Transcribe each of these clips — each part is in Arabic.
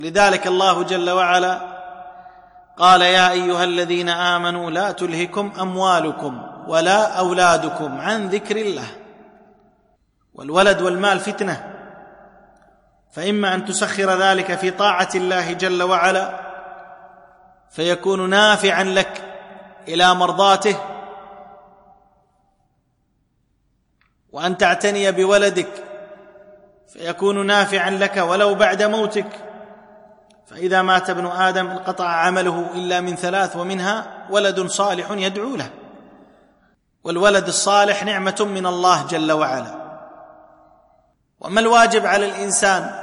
لذلك الله جل وعلا قال: يا أيها الذين آمنوا لا تلهكم أموالكم ولا أولادكم عن ذكر الله. والولد والمال فتنة، فإما أن تسخر ذلك في طاعة الله جل وعلا فيكون نافعا لك إلى مرضاته، وأن تعتني بولدك فيكون نافعا لك ولو بعد موتك، فإذا مات ابن آدم انقطع عمله إلا من ثلاث، ومنها ولد صالح يدعو له. والولد الصالح نعمة من الله جل وعلا. وما الواجب على الإنسان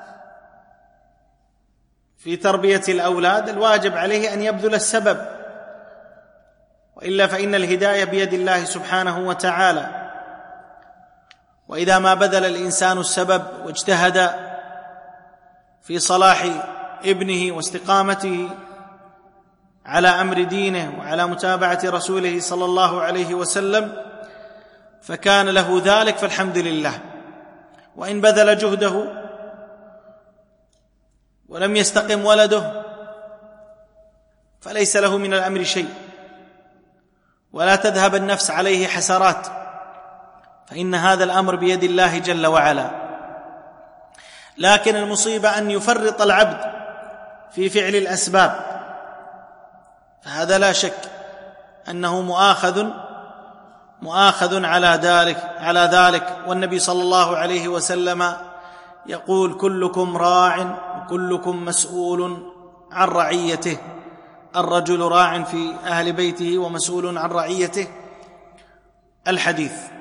في تربية الأولاد؟ الواجب عليه أن يبذل السبب، وإلا فإن الهداية بيد الله سبحانه وتعالى. وإذا ما بذل الإنسان السبب واجتهد في صلاح ابنه واستقامته على أمر دينه وعلى متابعة رسوله صلى الله عليه وسلم فكان له ذلك فالحمد لله. وإن بذل جهده ولم يستقم ولده فليس له من الأمر شيء، ولا تذهب النفس عليه حسرات، فإن هذا الأمر بيد الله جل وعلا. لكن المصيبة أن يفرط العبد في فعل الأسباب، فهذا لا شك أنه مؤاخذ على ذلك. والنبي صلى الله عليه وسلم يقول: كلكم راع وكلكم مسؤول عن رعيته. الرجل راع في أهل بيته ومسؤول عن رعيته. الحديث.